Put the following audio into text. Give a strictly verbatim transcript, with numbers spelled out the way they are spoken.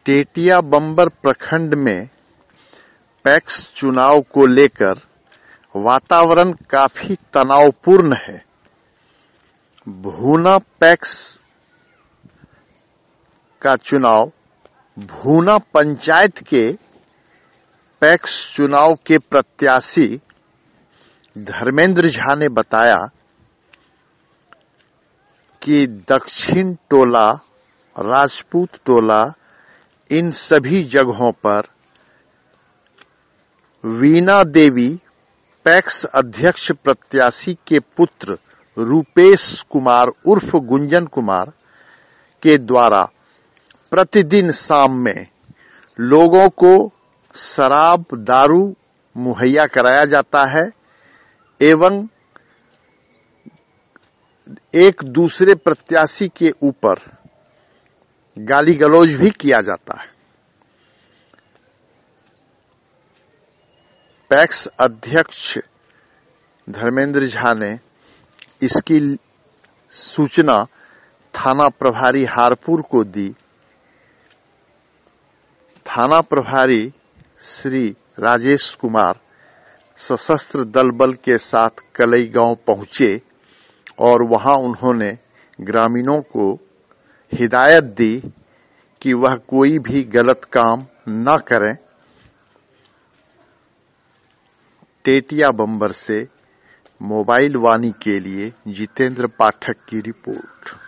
टेटिया बंबर प्रखंड में पैक्स चुनाव को लेकर वातावरण काफी तनावपूर्ण है। भूना पैक्स का चुनाव भूना पंचायत के पैक्स चुनाव के प्रत्याशी धर्मेंद्र झा ने बताया कि दक्षिण टोला, राजपूत टोला, इन सभी जगहों पर वीणा देवी पैक्स अध्यक्ष प्रत्याशी के पुत्र रूपेश कुमार उर्फ गुंजन कुमार के द्वारा प्रतिदिन शाम में लोगों को शराब, दारू मुहैया कराया जाता है एवं एक दूसरे प्रत्याशी के ऊपर गाली गलौज भी किया जाता है। पैक्स अध्यक्ष धर्मेंद्र झा ने इसकी सूचना थाना प्रभारी हारपुर को दी। थाना प्रभारी श्री राजेश कुमार सशस्त्र दल बल के साथ कलई गांव पहुंचे और वहां उन्होंने ग्रामीणों को हिदायत दी कि वह कोई भी गलत काम न करें। टेटिया बंबर से मोबाइल वाणी के लिए जितेंद्र पाठक की रिपोर्ट।